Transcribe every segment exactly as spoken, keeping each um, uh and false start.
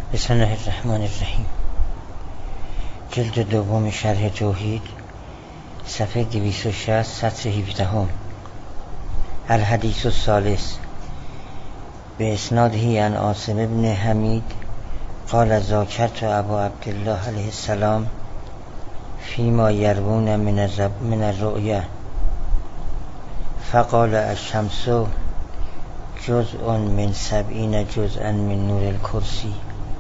بسم الله الرحمن الرحیم. جلد دوم شرح توحید، صفحه دویست و شصت، سطر هفدهم. الحدیث الثالث به اسناده عن عاصم بن حمید قال ذاکرت ابا عبدالله علیه السلام فیما یروون من الرب من الرؤیا فقال الشمس جزء من سبعین جزءا من نور الکرسی.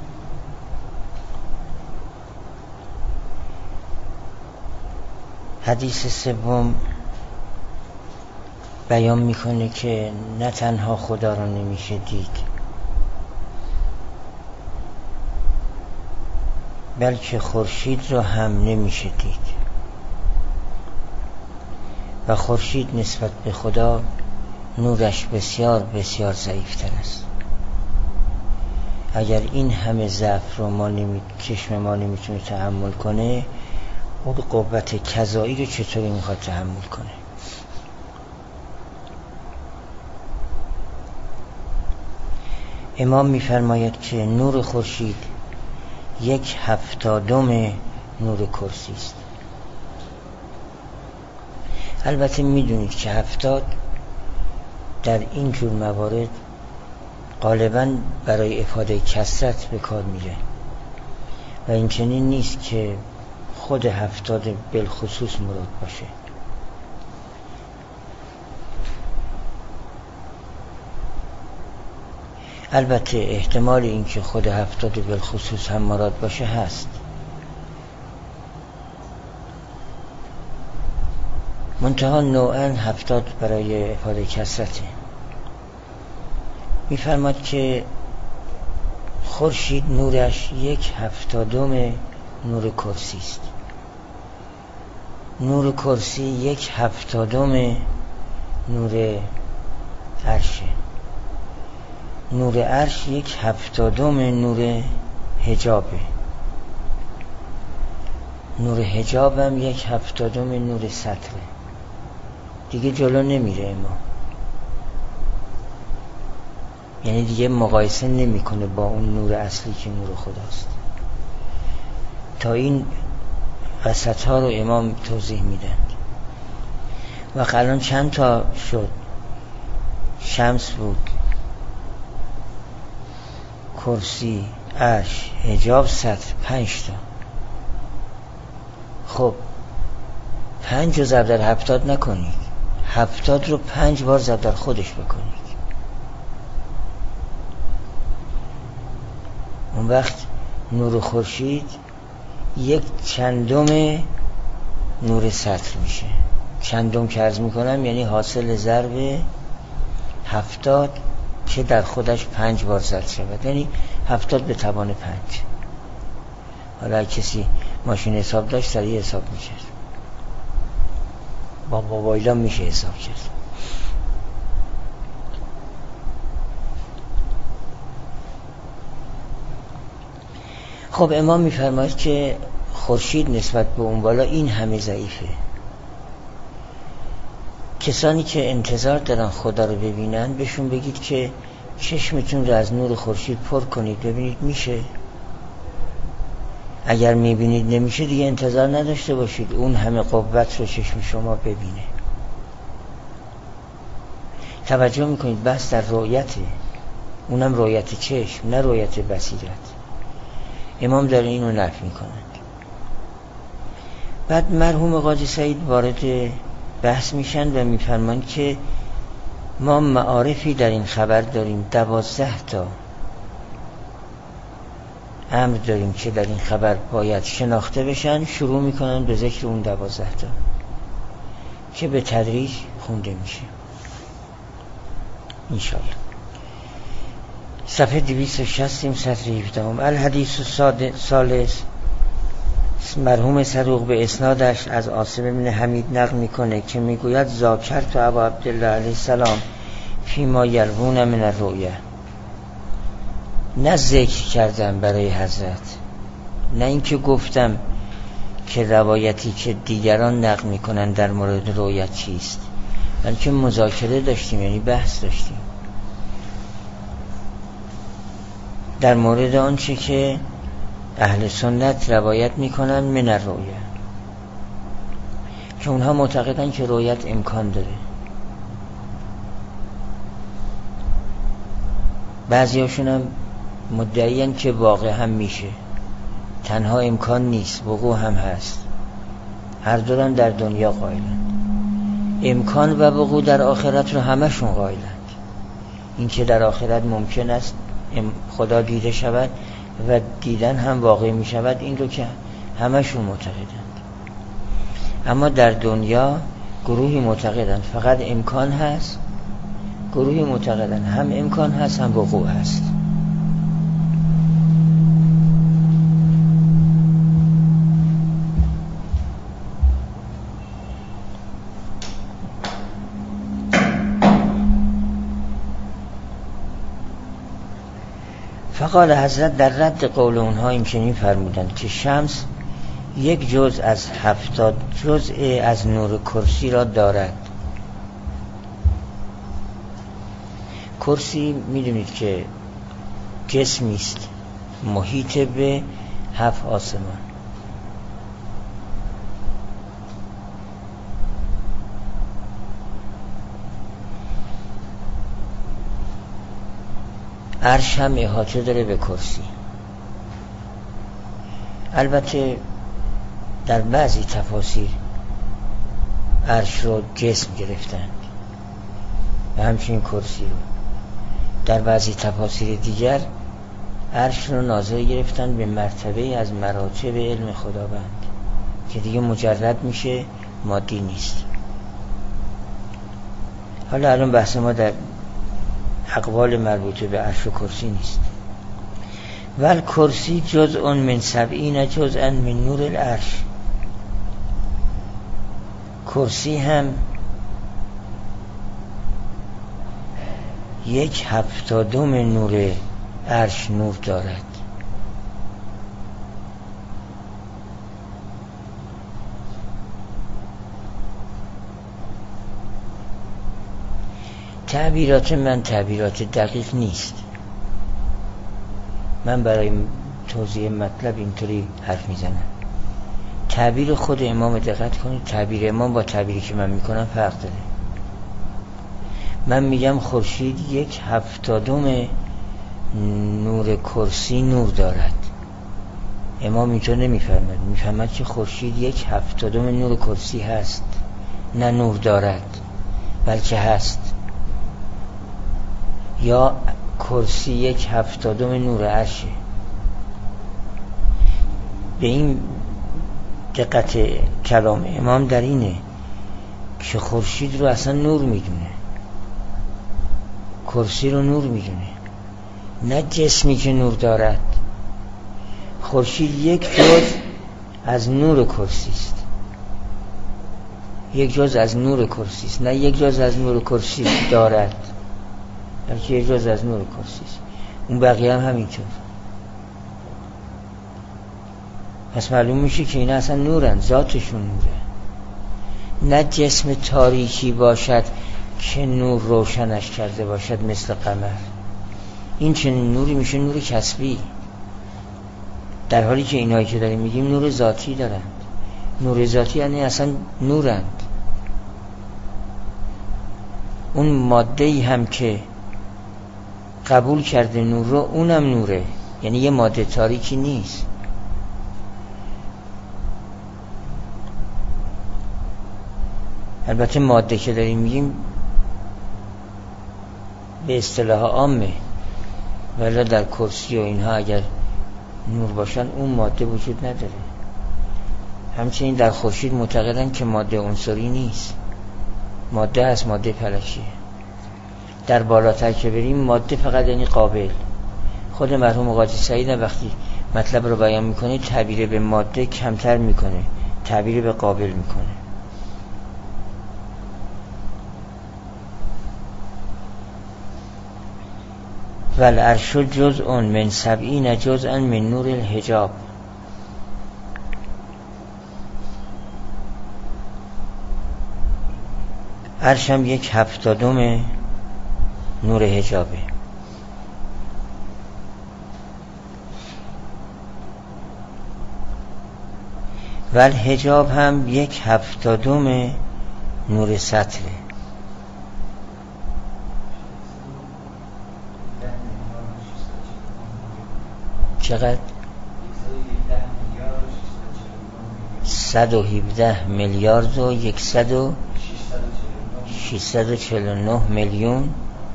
حدیث سوم بیان میکنه که نه تنها خدا را نمیشه دید، بلکه خورشید را هم نمیشه دید و خورشید نسبت به خدا نورش بسیار بسیار ضعیفتر است. اگر این همه ضعف رو ما نمی... چشم ما نمیتونه تحمل کنه، اون قوت کذایی رو چطوری میخواد تحمل کنه؟ امام میفرماید که نور خورشید یک هفتادم نور کرسی است. البته میدونید که هفتاد در این جور موارد غالبا برای افاده کثرت به کار میره و این چنین نیست که خود هفتاد بالخصوص مراد باشه. البته احتمال این که خود هفتاد بالخصوص هم مراد باشه هست، منتها نوعا هفتاد برای افاده کثرته. میفرماد که خورشید نورش یک هفتادم نور کرسی است. نور کرسی یک هفتادم نور عرشه. نور عرش یک هفتادم نور حجابه. نور حجاب هم یک هفتادم نور سطره. دیگه جلو نمیره ما، یعنی دیگه مقایسه نمیکنه با اون نور اصلی که نور خداست. تا این وسط ها رو امام توضیح میدن. و الان چند تا شد؟ شمس بود، کرسی، عرش، حجاب، سطر، پنج تا. خب پنج رو ضرب در هفتاد نکنید، هفتاد رو پنج بار ضرب در خودش بکنید. اون وقت نور خورشید یک چندم نور سطر میشه. چندم که عرض میکنم یعنی حاصل ضرب هفتاد که در خودش پنج بار ضرب شود، یعنی هفتاد به توان پنج. حالا کسی ماشین حساب داشت سریع حساب میکرد، با موبایل هم میشه حساب کرد. خب امام میفرماید که خورشید نسبت به اون بالا این همه ضعیفه. کسانی که انتظار دارن خدا رو ببینن بهشون بگید که چشمتون رو از نور خورشید پر کنید، ببینید میشه. اگر میبینید نمیشه دیگه انتظار نداشته باشید اون همه قوت رو چشم شما ببینه. توجه میکنید بس در رؤیته، اونم رؤیت چشم نه رؤیت بصیرت. امام داره اینو نفی میکنند. بعد مرحوم قاضی سعید وارد بحث میشن و میفرمان که ما معارفی در این خبر داریم، دوازده تا امر داریم که در این خبر باید شناخته بشن. شروع میکنن به ذکر اون دوازده تا که به تدریج خونده میشه انشاءالله. صفحه دویست و شصت، سطر هفدهم. الحدیث الثالث مرحوم صدوق به اسنادش از عاصم بن حمید نقل میکنه که میگوید ذاکرت ابا عبدالله علیه السلام فیما یروون من الرؤیا. نه ذکر کردم برای حضرت، نه اینکه گفتم که روایتی که دیگران نقل میکنن در مورد رؤیت چیست، بلکه مذاکره داشتیم، یعنی بحث داشتیم. در مورد آنچه که اهل سنت روایت میکنن من الرؤیا، که اونها معتقدن که رؤیت امکان داره. بعضی هاشون هم مدعیان که واقع هم میشه، تنها امکان نیست، وقوع هم هست. هر دورم در دنیا قائلن. امکان و وقوع در آخرت رو همشون قائلن. این که در آخرت ممکن است خدا دیده شود و دیدن هم واقع می شود، این رو که همشون معتقدند. اما در دنیا گروهی معتقدند فقط امکان هست، گروهی معتقدند هم امکان هست هم وقوع هست. فقال حضرت در رد قول اونها این چنین فرمودند که شمس یک جزء از هفتاد جزء از نور کرسی را دارد. کرسی میدونید که جسمی است محیط به هفت آسمان. عرش هم احاطه داره به کرسی. البته در بعضی تفاسیر عرش رو جسم گرفتند و همچنین کرسی رو. در بعضی تفاسیر دیگر عرش رو ناظر گرفتند به مرتبه از مراتب علم خداوند که دیگه مجرد میشه، مادی نیست. حالا الان بحث ما در اقوال مربوطه به عرش و کرسی نیست. ول کرسی جزء من سبعین جزءا من نور العرش. کرسی هم یک هفتادم نور عرش نور دارد. تعبیرات من تعبیرات دقیق نیست. من برای توضیح مطلب اینطوری حرف میزنم. تعبیر خود امام دقت کنید، تعبیر امام با تعبیری که من میکنم فرق داره. من میگم خورشید یک هفتادم نور کرسی نور دارد. امام اینطور نمیفرماید، میفرماید که خورشید یک هفتادم نور کرسی هست، نه نور دارد بلکه هست. یا کرسی یک هفتادم نور عرشه. به این دقت کلام امام در اینه که خورشید رو اصلا نور میدونه، کرسی رو نور میدونه، نه جسمی که نور دارد. خورشید یک جز از نور کرسی است، یک جز از نور کرسی است، نه یک جز از نور کرسی دارد بلکه یک جز از نور کرسی است. اون بقیه هم همینطور. پس معلوم میشه که این اصلا نورن، ذاتشون نوره، نه جسم تاریکی باشد که نور روشنش کرده باشد مثل قمر. این چنین نوری میشه نور کسبی، در حالی که اینایی که داریم میگیم نور ذاتی دارند. نور ذاتی یعنی اصلا نورند. اون ماده‌ای هم که قبول کرده نور رو، اونم نوره، یعنی یه ماده تاریکی نیست. البته ماده که داریم میگیم به اصطلاح عامه، ولی در کرسی و اینها اگر نور باشن اون ماده وجود نداره. همچنین در خورشید معتقدن که ماده عنصری نیست، ماده هست، ماده فلکیه. در بالاتر که بریم ماده فقط یعنی قابل. خود مرحوم قاضی سعید وقتی مطلب رو بیان میکنه تعبیر به ماده کمتر میکنه، تعبیر به قابل میکنه. والعرش جزء من سبعین جزءا من نور الحجاب. عرش هم یک هفتادم نور حجابه. و الحجاب هم یک هفتادم نور سطره. چقدر؟ صد و هفده میلیارد و یکصد و ششصد و چهل و نه میلیون.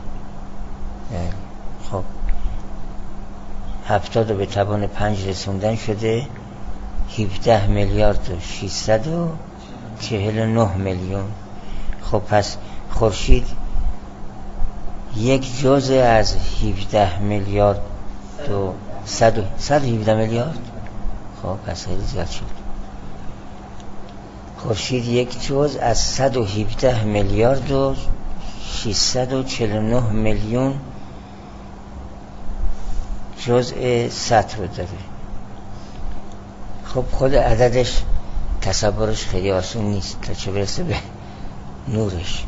خب هفتاد رو به توان پنج رسوندن شده هفده میلیارد و ششصد و چهل و نه میلیون. خب پس خورشید یک جزء از هفده میلیارد و صد و هفده میلیارد. خب پس خیلی زیاد شد. خورشید یک جزء از صد و هفده میلیارد و ششصد و چهل و نه میلیون جزء سطر رو داره. خب خود عددش تصورش خیلی آسون نیست تا چه برسه به نورش.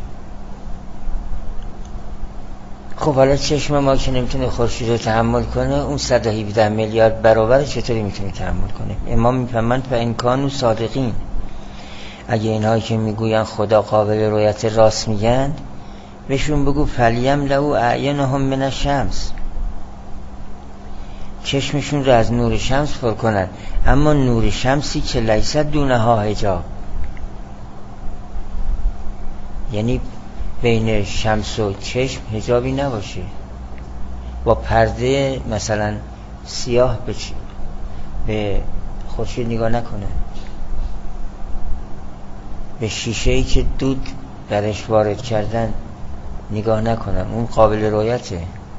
خب حالا چشم ما که نمیتونه خورشید رو تحمل کنه، اون صد و هفده میلیارد برابر چطوری میتونه تحمل کنه؟ امام میفهمند و این کانو صادقین. اگه اینهایی که میگوین خدا قابل رؤیت راست میگن، بهشون بگو فلیم لهو اعینهم من الشمس، چشمشون رو از نور شمس پر کنن، اما نور شمسی که لیست دونها حجاب، یعنی بین شمس و چشم حجابی نباشه، با پرده مثلا سیاه به به خورشید نگاه نکنه، به شیشه‌ای که دود درش وارد کردن نگاه نکنن، اون قابل رؤیته.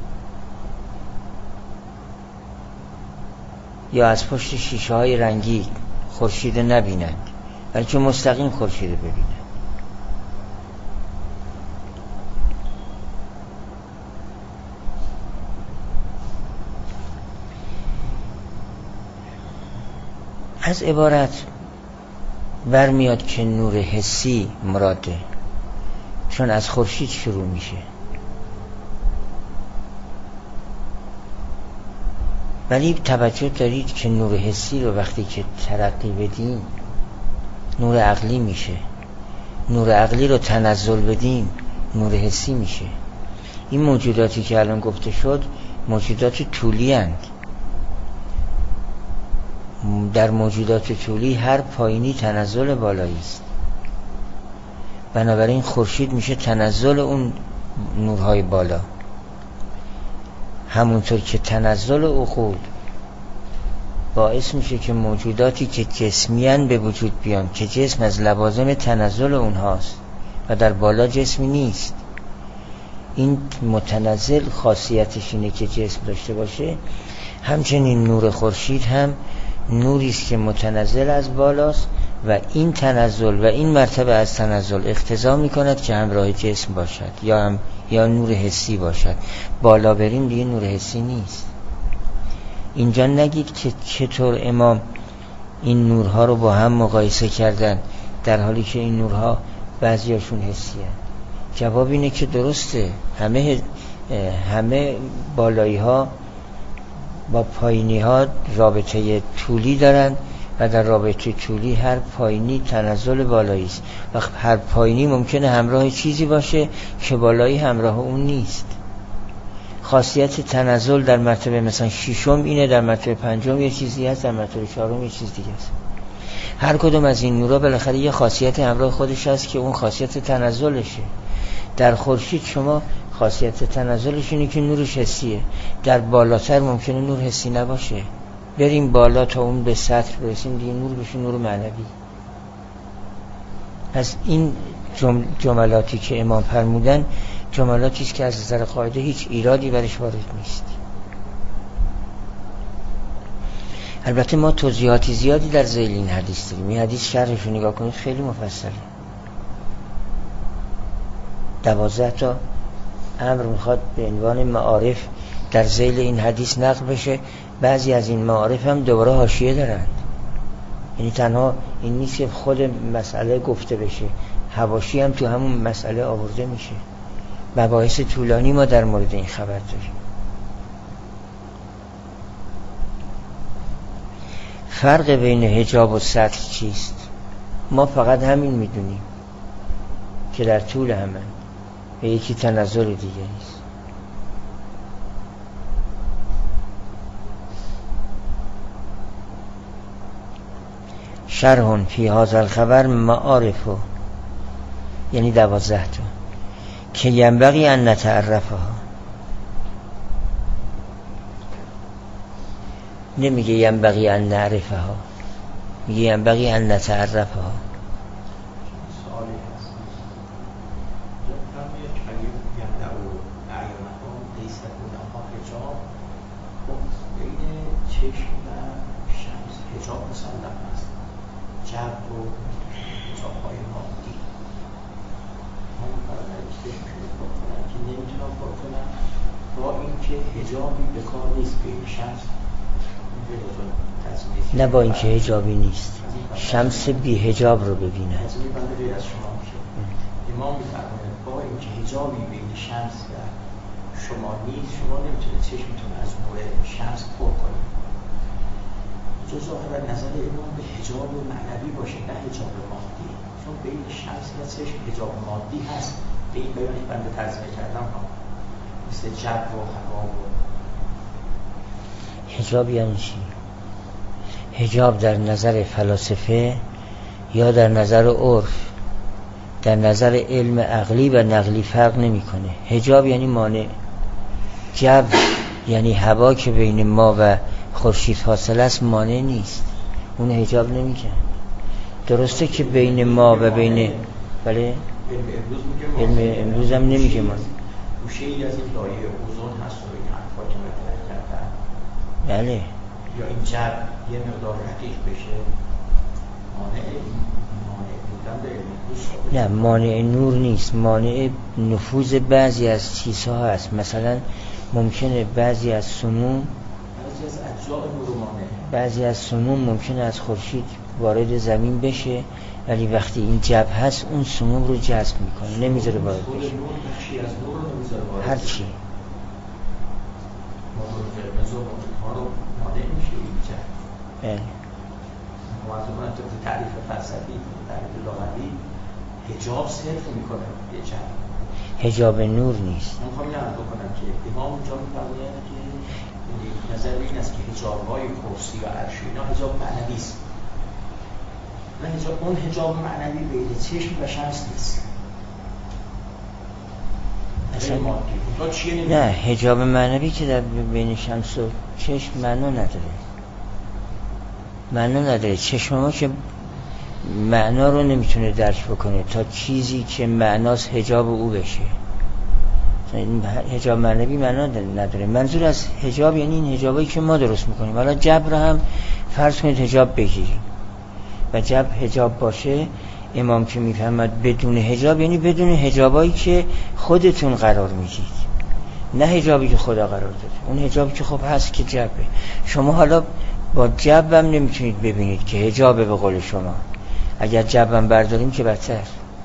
یا از پشت شیشه های رنگی خورشید نبینند، بلکه مستقیم خورشید ببینند. از عبارت برمیاد که نور حسی مراده، چون از خورشید شروع میشه. ولی توجه دارید که نور حسی رو وقتی که ترقی بدیم نور عقلی میشه، نور عقلی رو تنزل بدیم نور حسی میشه. این موجوداتی که الان گفته شد موجودات طولی هستند. در موجودات طولی هر پایینی تنزل بالایی است، بنابراین خورشید میشه تنزل اون نورهای بالا. همونطور که تنزل عقول باعث میشه که موجوداتی که جسمیان به وجود بیان، که جسم از لوازم تنزل اونهاست و در بالا جسمی نیست، این متنزل خاصیتش اینه که جسم داشته باشه. همچنین نور خورشید هم نوری است که متنزل از بالاست و این تنزل و این مرتبه از تنزل اقتضا میکند که همراه جسم باشد یا هم یا نور حسی باشد. بالا بریم دیگه نور حسی نیست. اینجا نگید که چطور امام این نورها رو با هم مقایسه کردن در حالی که این نورها بعضیاشون حسی هست. جواب اینه که درسته، همه همه بالایی ها با پایینی ها رابطه طولی دارن و در رابطه طولی هر پایینی تنزل بالایی است و هر پایینی ممکنه همراه چیزی باشه که بالایی همراه اون نیست. خاصیت تنزل در مرتبه مثلا ششم اینه، در مرتبه پنجم یه چیزی هست، در مرتبه چهارم یه چیز دیگه است. هر کدوم از این نورا بالاخره یه خاصیت همراه خودش هست که اون خاصیت تنزلشه. در خورشید شما خاصیت تنزلش اینه که نورش حسیه، در بالاتر ممکنه نور حسی نباشه. بریم بالا تا اون به سطح برسیم دیگه نور بشه نور معنوی. پس این جمل جملاتی که امام فرمودن جملاتی است که از نظر قاعده هیچ ایرادی برش وارد نیست. البته ما توضیحاتی زیادی در ذیل این حدیث داریم. این حدیث شرحش رو نگاه کنید خیلی مفصله. دوازده تا امر میخواد به عنوان معارف در ذیل این حدیث نقل بشه. بعضی از این معارف هم دوباره حاشیه دارند، یعنی تنها این نیست که خود مسئله گفته بشه، حواشی هم تو همون مسئله آورده میشه. مباحث طولانی ما در مورد این خبر داریم. فرق بین حجاب و سطر چیست؟ ما فقط همین میدونیم که در طول همه به یکی تنزل دیگه نیست. شرح فی هذا الخبر معارف، یعنی دوازده تا که ینبغی ان نتعرفها. نمیگه ینبغی ان نعرفها، میگه ینبغی ان نتعرفها. نه با اینکه حجابی نیست، شمس بی حجاب رو ببینه. امام می‌فرماید با اینکه حجابی بین شمس و شما نیست، شما نمیتونید چشمتون از نور شمس پر کنید. جز ظاهر نظر امام به حجاب معنوی باشه، نه حجاب مادی، چون بین شمس و چشم حجاب مادی هست. به این بیانی بنده ترجمه کردم ها، مثل جو و هوا و حجاب یعنی چی؟ حجاب در نظر فلاسفه یا در نظر عرف، در نظر علم عقلی و نقلی فرق نمیکنه. حجاب یعنی مانع. جو یعنی هوا که بین ما و خورشید فاصله است، مانع نیست، اون حجاب نمیکنه. درسته که بین ما و بین بله علم امروز هم نمیگه ما گوشه‌ای از این لایه اوزون هست و این حرفا که مطرح کردن، بله، یا این جو یه مقدار رقیق بشه، مانع مانع بودن به علم نه، مانع نور نیست، مانع نفوذ بعضی از چیزها هست. مثلا ممکنه بعضی از سموم، بعضی از اجزاء نور مانع، بعضی از سموم ممکنه از خورشید وارد زمین بشه، ولی وقتی این جو هست اون سموم رو جذب میکنه، نمیذاره وارد بشه. هر چی بله. موضوعات تعریف فلسفی، تعریف لغوی، حجاب صرف میکنه یه چند حجاب نور نیست. من میخوام اینو بکنم که امام اونجا میفرماید که نظر این است که حجاب‌های کرسی و عرش اینا حجاب معنوی است. نه حجاب، اون حجاب معنوی بین چشم و شمس نیست. نه، حجاب معنوی که در بین شمس و چشم معنا نداره. معنا نداره. چشم ما که معنا رو نمیتونه درک بکنه تا چیزی که معناس حجاب او بشه. حجاب معنوی معنا نداره. منظور از حجاب یعنی این حجابایی که ما درست میکنیم. حالا جبر هم فرض کنید حجاب بگیریم و جبر حجاب باشه، امام که میفهمد بدون حجاب یعنی بدون حجابایی که خودتون قرار میدید، نه حجابی که خدا قرار داده. اون حجابی که خب هست که جبه. شما حالا با جبم نمیتونید ببینید که حجابه به قول شما. اگر جبم برداریم که بدتر.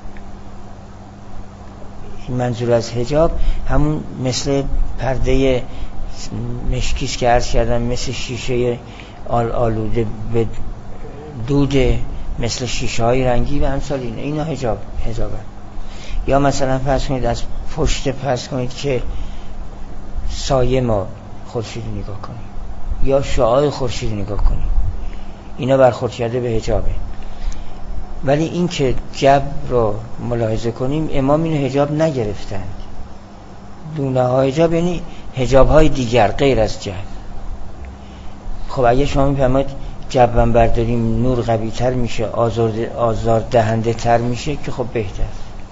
منظور از حجاب همون مثل پرده مشکیست که عرض کردم، مثل شیشه آل آلوده به دوده، مثل شیشه های رنگی و همسال اینه. اینا حجاب حجابه. یا مثلا فرض کنید از پشت فرض کنید که سایه ما خورشید نگاه کنیم یا شعاع خورشید نگاه کنیم، اینا برخورد به حجابه. ولی این که جبر رو ملاحظه کنیم، امام اینو حجاب نگرفتند. دونه ها حجاب یعنی حجاب های دیگر غیر از جبر. خب اگه شما میفهمید جبرم برداریم نور قوی تر میشه، آزار, آزار دهنده تر میشه که خب بهتر.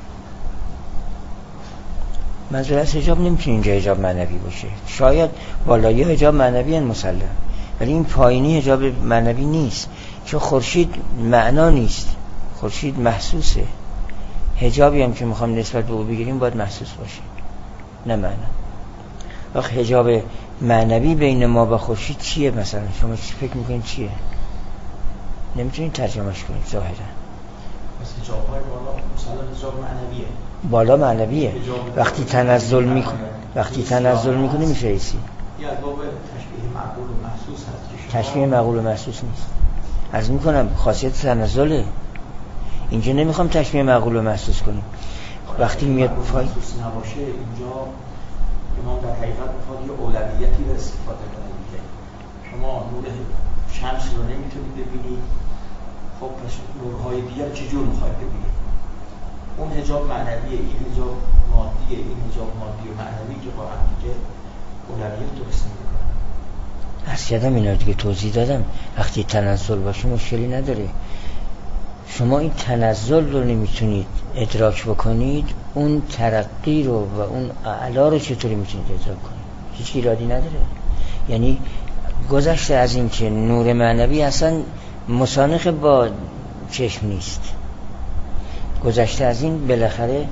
منظور از حجاب نمیتونه اینجا حجاب معنوی باشه. شاید بالایی حجاب معنوی ان مسلم، ولی این پایینی حجاب معنوی نیست، چون خورشید معنا نیست، خورشید محسوسه. حجابی هم که میخوام نسبت به او بگیریم باید محسوس باشه، نه معنا. وقت حجاب معنوی بین ما و خورشید چیه؟ مثلا شما چی فکر میکنید چیه؟ نمیتونید ترجمهش کنید ظاهرا. مثل حجاب‌های بالا مثلا حجاب معنویه. بالا معنویه. وقتی تنزل میکنه، وقتی تنزل میکنه میشه ایسی. یه باب تشبیه معقول و محسوس هست. تشبیه معقول و محسوس نیست. از میکنم خاصیت تنزله. اینجا نمیخوام تشمیه معقول رو محسوس کنیم. وقتی میاد پای محسوس نباشه اینجا امام در حقیقت میخواد یه اولویتی رو استفاده کنه دیگه. شما نور شمس رو نمیتونید ببینید، خب پس نورهای دیگر چجور میخواید ببینید؟ اون حجاب معنویه، این حجاب مادیه، این حجاب مادی و معنوی که با هم دیگه اولویت درست نمیکنه. عرض کردم اینا دیگه توضیح دادم. وقتی تنزل باشه مشکلی نداره. شما این تنزل رو نمیتونید ادراک بکنید، اون ترقی رو و اون اعلا رو چطوری میتونید ادراک کنید؟ هیچ ایرادی نداره. یعنی گذشته از این که نور معنوی اصلا مسانخ با چشم نیست، گذشته از این بالاخره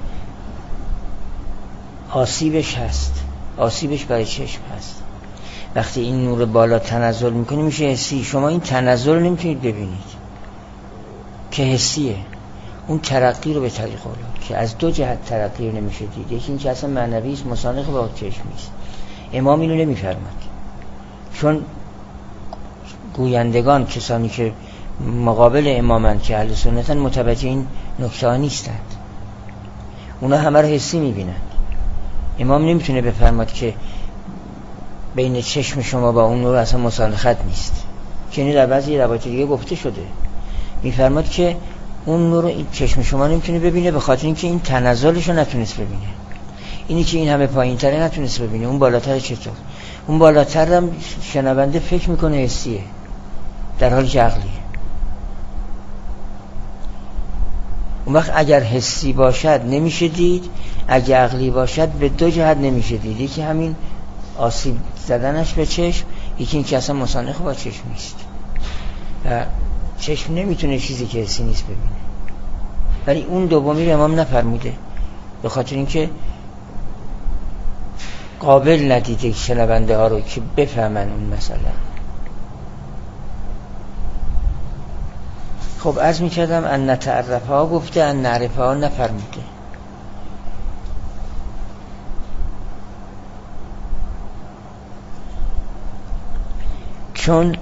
آسیبش هست، آسیبش برای چشم هست. وقتی این نور بالا تنزل میکنه میشه حسی. شما این تنزل رو نمیتونید ببینید که حسیه. اون ترقی رو به طریق اولا که از دو جهت ترقی رو نمیشه دید. یکی این که اصلا معنوی است، مسانخ با چشم نیست. امام اینو نمیفرماد، چون گویندگان کسانی که مقابل امامن که اهل سنتن متوجه این نکته ها نیستند. اونا همه رو حسی میبینند. امام نمیتونه بفرماد که بین چشم شما با اون نور اصلا مسانخت نیست، که اینو در بعضی روایت دیگه گفته شده. میفرماد که اون نور این چشم شما نمیتونه ببینه به خاطر اینکه این تنزلش رو نتونست ببینه. اینی که این همه پایین تره نتونست ببینه، اون بالاتر چطور؟ اون بالاتر هم شنونده فکر میکنه حسیه در حالی که عقلیه. اون وقت اگر حسی باشد نمیشه دید، اگر عقلی باشد به دو جهت نمیشه دید. یکی همین آسیب زدنش به چشم، یکی این که اصلا مسانخ با چشم نیست و چشم نمیتونه چیزی که حسی نیست ببینه. ولی اون دومی رو امام نفرموده به خاطر اینکه قابل ندیده شنونده ها رو که بفهمن اون مسئله. خب عرض میکردم ان نتعرف ها گفته، ان نعرف ها نفرموده. چون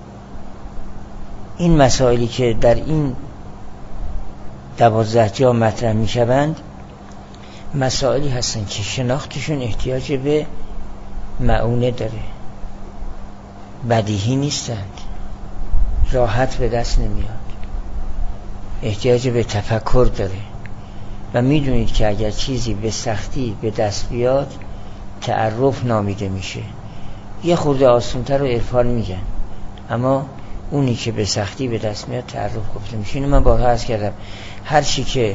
این مسائلی که در این دوازده جا مطرح می شوند مسائلی هستن که شناختشون احتیاج به معونه داره، بدیهی نیستند، راحت به دست نمیاد، احتیاج به تفکر داره. و میدونید که اگر چیزی به سختی به دست بیاد تعرف نامیده میشه. یه خورده آسان‌تر رو عرفان میگن، اما اونی که به سختی به دست میاد تعرف گفته میشه. اینو من بارها عرض کردم. هر چی که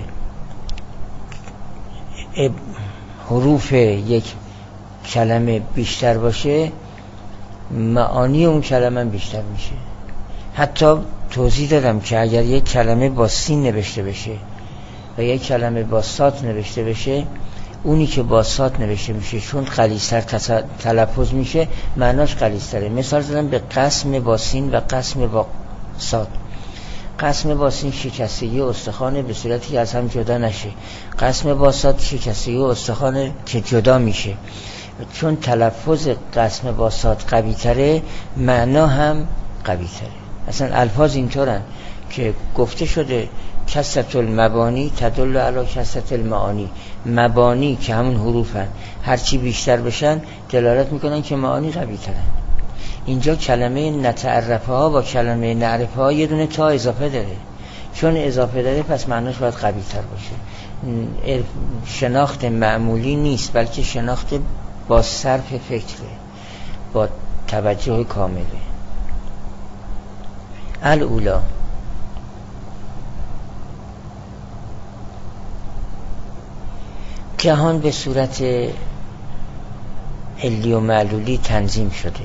حروف یک کلمه بیشتر باشه معانی اون کلمه بیشتر میشه. حتی توضیح دادم که اگر یک کلمه با سین نوشته بشه و یک کلمه با صاد نوشته بشه، اونی که با صاد نوشته میشه چون غلیظ‌تر تلفظ میشه معناش غلیظ‌تره. مثال زدم به قسم با سین و قسم با صاد. قسم با سین شکستگی استخوان به صورتی که از هم جدا نشه، قسم با صاد شکستگی استخوان که جدا میشه. چون تلفظ قسم با صاد قوی تره معنا هم قوی تره. اصلا الفاظ اینطورن که گفته شده کسرت المبانی تدل علی کسرت المعانی. مبانی که همون حروفن هرچی بیشتر بشن دلالت میکنن که معانی قوی ترن. اینجا کلمه نتعرفه ها با کلمه نعرفه ها یه دونه تا اضافه داره. چون اضافه داره پس معناش باید قوی تر باشه. شناخت معمولی نیست بلکه شناخت با صرف فکره، با توجه کامله. الاولا جهان به صورت علی و معلولی تنظیم شده.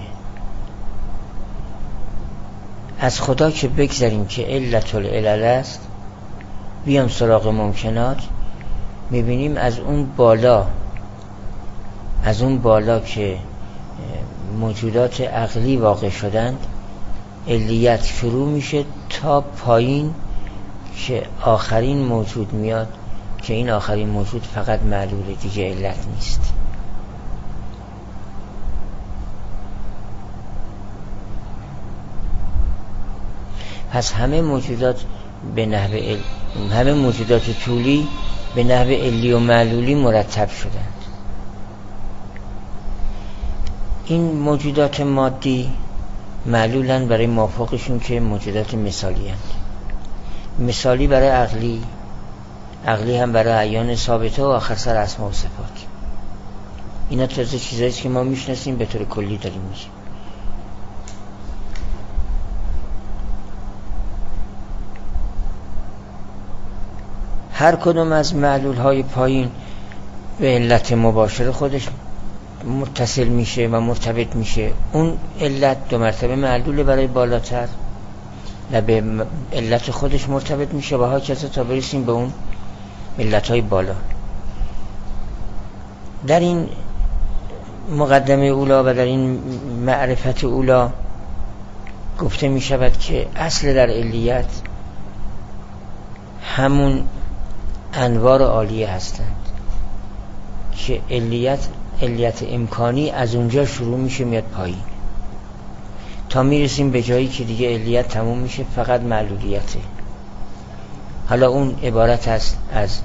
از خدا که بگذاریم که علت العلل است، بیام سراغ ممکنات، میبینیم از اون بالا از اون بالا که موجودات عقلی واقع شدند علیت شروع میشه تا پایین که آخرین موجود میاد که این آخرین موجود فقط معلوله، دیگه علت نیست. پس همه موجودات به نحو ال... همه موجودات طولی به نحو علی و معلولی مرتب شدند. این موجودات مادی معلولن برای مافوقشون که موجودات مثالی هستند. مثالی برای عقلی، عقلی هم برای اعیان ثابته و آخر سر اسما و صفات. اینا تازه چیزایی که ما میشناسیم به طور کلی داریم میشیم. هر کدوم از معلول های پایین به علت مباشر خودش متصل میشه و مرتبط میشه. اون علت دو مرتبه معلول برای بالاتر و به علت خودش مرتبط میشه و ها کذا تا برسیم به اون علت های بالا. در این مقدمه اولا و در این معرفت اولا گفته میشود که اصل در علیت همون انوار عالیه هستند که علیت علیت امکانی از اونجا شروع میشه میاد پایین تا میرسیم به جایی که دیگه علیت تموم میشه فقط معلولیته. حالا اون عبارت است از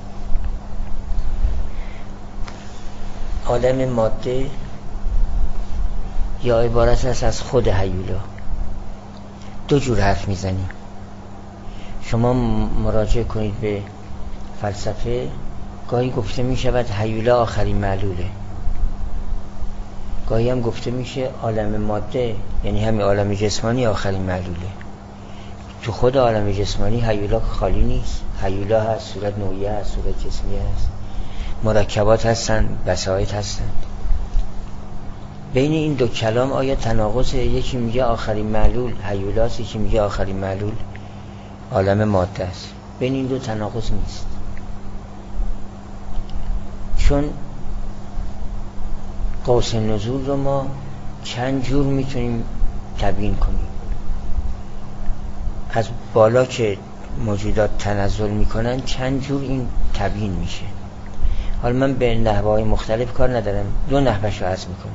عالم ماده یا عبارت است از خود هیولا. دو جور حرف میزنیم. شما مراجعه کنید به فلسفه، گاهی گفته می شود هیولا آخرین معلوله، گاهی هم گفته میشه عالم ماده یعنی همین عالم جسمانی آخرین معلوله. تو خود عالم جسمانی هیولا خالی نیست، هیولا هست، صورت نوعیه هست، صورت جسمیه هست، مرکبات هستن، بساط هستن. بین این دو کلام آیا تناقض؟ یکی میگه آخرین معلول هیولاست، یکی میگه آخرین معلول عالم ماده است. بین این دو تناقض نیست، چون قوس نزول رو ما چند جور میتونیم تبیین کنیم. از بالا که موجودات تنزل میکنن چند جور این تبیین میشه. حالا من به نحوهای مختلف کار ندارم، دو نحوش رو عرض میکنم.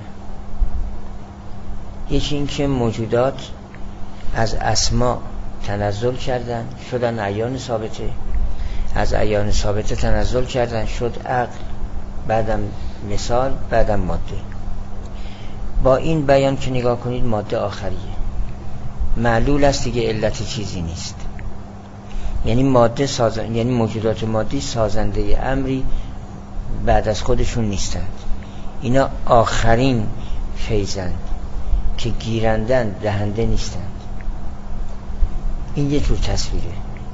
یکی این که موجودات از اسما تنزل کردن شدن اعیان ثابته، از اعیان ثابته تنزل کردن شد عقل، بعدم مثال، بعدم ماده. با این بیان که نگاه کنید ماده آخریه، معلول است دیگه، علت چیزی نیست. یعنی ماده سازن... یعنی موجودات مادی سازنده امری بعد از خودشون نیستند. اینا آخرین فیضند که گیرندن، دهنده نیستند. این یه جور تصویره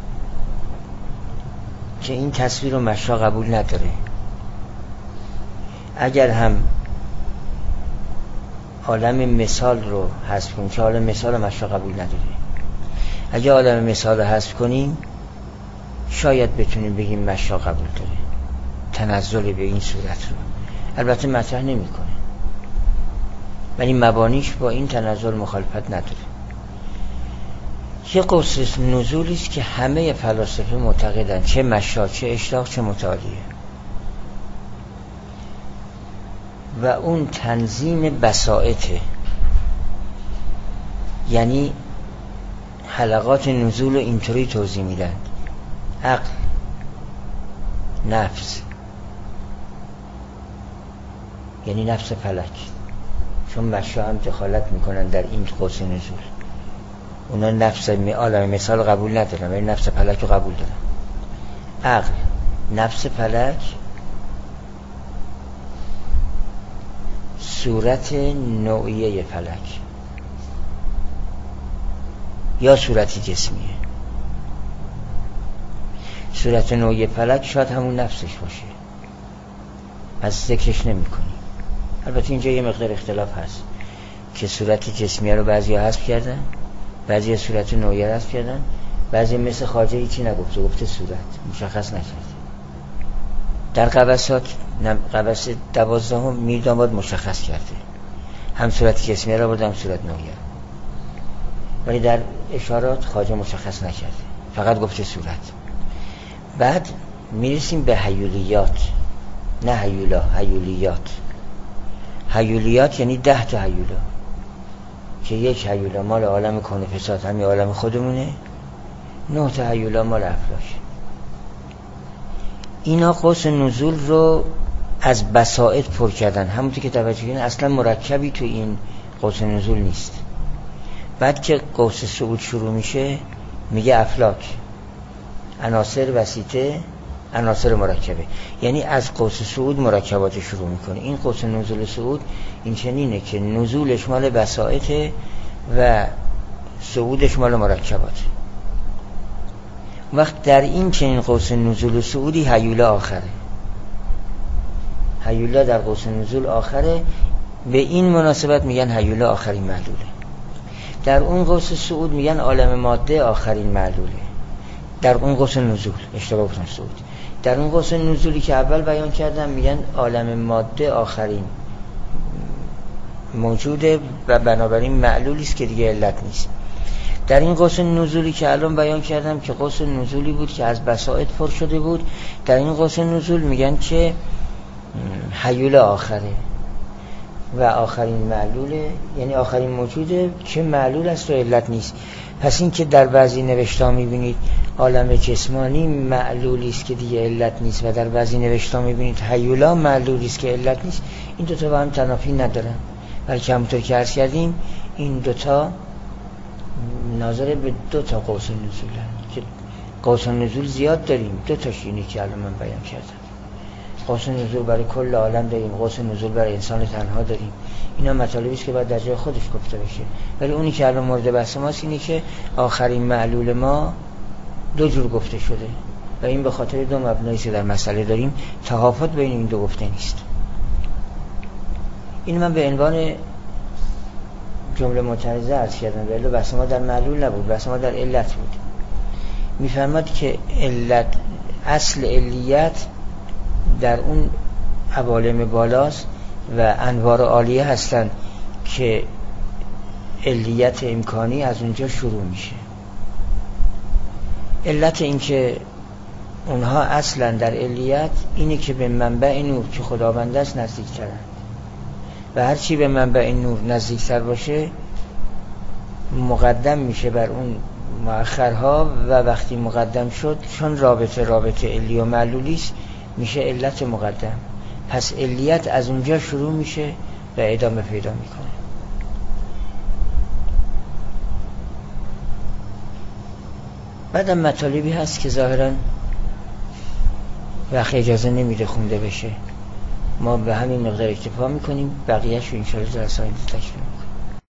که این تصویر رو مشا قبول نداره. اگر هم عالم مثال رو حذف کنیم که عالم مثال رو مشا قبول نداره، اگر عالم مثال رو حذف کنیم شاید بتونیم بگیم مشا قبول داره، تنزل به این صورت رو البته مطرح نمی کنه، ولی مبانیش با این تنزل مخالفت نداره. یه قوس نزولی است که همه فلاسفه معتقدن، چه مشا، چه اشراق، چه متعالیه، و اون تنظیم بساطه. یعنی حلقات نزول رو اینطوری توضیح میدن: عقل، نفس، یعنی نفس فلک، چون مشا هم دخالت میکنن در این قوس نزول. اونا نفس عالم مثال قبول ندارن ولی نفس فلک رو قبول دارن. عقل، نفس فلک، صورت نوعیه فلک یا صورت جسمیه. صورت نوعیه فلک شاید همون نفسش باشه، پس ذکرش نمی کنی. البته اینجا یه مقدار اختلاف هست که صورت جسمیه رو بعضی ها حذف کردن، بعضی ها صورت نوعیه رو حذف کردن، بعضی مثل خواجه هیچی نگفته، گفته صورت، مشخص نکرده. در قبسات قبس دوازدهم میر داماد مشخص کرده، هم صورت جسمیه را برده هم صورت نوعیه، ولی در اشارات خواجه مشخص نکرده، فقط گفته صورت. بعد میرسیم به هیولیات، نه هیولا، هیولیات. هیولیات یعنی ده تا هیولا. که یک هیولا مال عالم کون فساد همین عالم خودمونه، نه تا هیولا مال افلاک. اینا قوس نزول رو از بساطت پر کردن. همونطور که توجه کنید اصلا مرکبی تو این قوس نزول نیست. بعد که قوس صعود شروع میشه میگه افلاک، عناصر وسیطه، عناصر مرکبه. یعنی از قوس صعود مرکبات شروع میکنه. این قوس نزول صعود این چنینه که نزولش مال بساطه و صعودش مال مرکبات. وقت در این چنین قوس نزول و صعودی هیولا آخره. هیولا در قوس نزول آخره، به این مناسبت میگن هیولا آخرین معلوله. در اون قوس صعود میگن عالم ماده آخرین معلوله. در اون قوس نزول، اشتباه گفتم صعود، در اون قوس نزولی که اول بیان کردم میگن عالم ماده آخرین موجوده و بنابراین معلولی است که دیگه علت نیست. در این قوس نزولی که الان بیان کردم که قوس نزولی بود که از بساطت پر شده بود، در این قوس نزول میگن که هیولا آخره و آخرین معلوله، یعنی آخرین موجوده که معلول است و علت نیست. پس این که در بعضی نوشته‌ها میبینید عالم جسمانی معلولی است که دیگه علت نیست و در بعضی نوشته‌ها میبینید هیولا معلولی است که علت نیست، این دو تا با هم تنافی ندارن، بلکه همونطور که عرض کردیم این دو تا ناظر به دو تا قوس نزولن که قوس نزول زیاد داریم. دو تاش اینی که الان من بیان کردم. قوس نزول برای کل عالم داریم، قوس نزول برای انسان تنها داریم. اینا مطالبی است که باید در جای خودش گفته بشه. ولی اونی که الان مورد بحث ماست اینه که آخرین معلول ما دو جور گفته شده و این به خاطر دو مبنایی که در مسئله داریم، تهافت بین این دو گفته نیست. این من به عنوان جمله معترضه عرض کردم، ولی بحث ما در معلول نبود، بحث ما در علت بود. میفرماد که علت، اصل علیت در اون عوالم بالاست و انوار عالیه هستن که علیت امکانی از اونجا شروع میشه. علت این که اونها اصلا در علیت اینه که به منبع نور که خداوند است نزدیک ترن و هرچی به منبع نور نزدیکتر باشه مقدم میشه بر اون مؤخرها و وقتی مقدم شد چون رابطه رابطه علی و معلولی است میشه علت مقدم. پس علیت از اونجا شروع میشه و ادامه پیدا میکنه. بعدم مطالبی هست که ظاهرا وقت اجازه نمیده خونده بشه، ما به همین مقدار اکتفا میکنیم، بقیه‌شو انشاءالله در ساید تکمیل.